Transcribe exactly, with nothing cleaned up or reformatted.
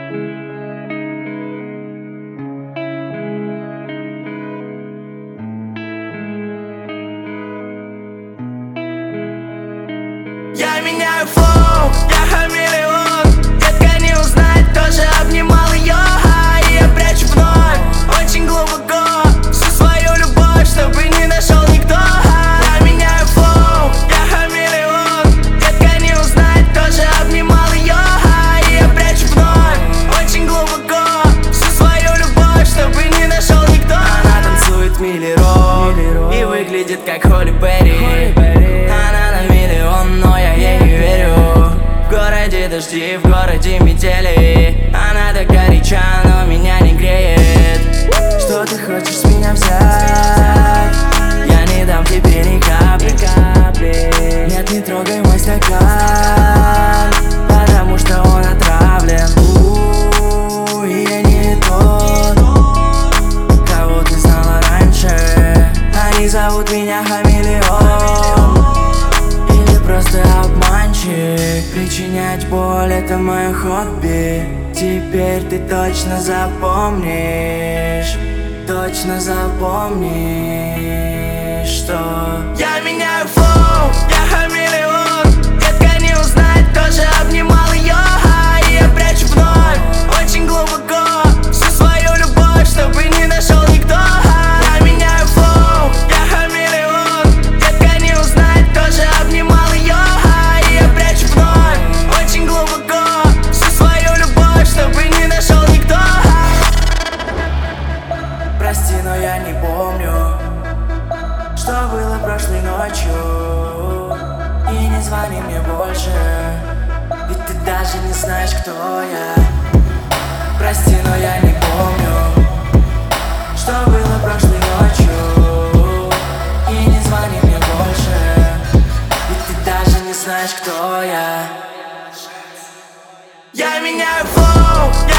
Я меняю флоу, я хамелеон. Детка не узнает, тоже обнимал ее, а я прячу вновь, очень глубоко, всю свою любовь, чтобы не нашел никто. Я меняю флоу, я хамелеон. Детка не узнает, тоже обнимал ее, а я прячу вновь, очень глубоко, всю свою любовь, чтобы не нашел никто. Она танцует милли-рок и выглядит как Холли Берри. Она на миллион, но я ей не верю. В городе дожди, в городе метели. Она так горяча, но меня не греет. Что ты хочешь с меня взять? Я не дам тебе ни капли, капли. Нет, не трогай мой стакан, потому что он отравлен. У-у-у, и я не тот, кого ты знала раньше. Они зовут меня хамелеон, просто обманщик. Причинять боль — это мое хобби. Теперь ты точно запомнишь, точно запомнишь, что я меняю флоу, я хамелеон. Детка не узнает, тоже обнимал ее, а я прячу вновь, очень глубоко, всю свою любовь, чтобы не нашел никто. Я меняю флоу, я хамелеон. Детка не узнает, тоже обнимал. Прости, но я не помню, что было прошлой ночью. И не звони мне больше, ведь ты даже не знаешь, кто я. Прости, но я не помню, что было прошлой ночью. И не звони мне больше, ведь ты даже не знаешь, кто я. Я меняю флоу, я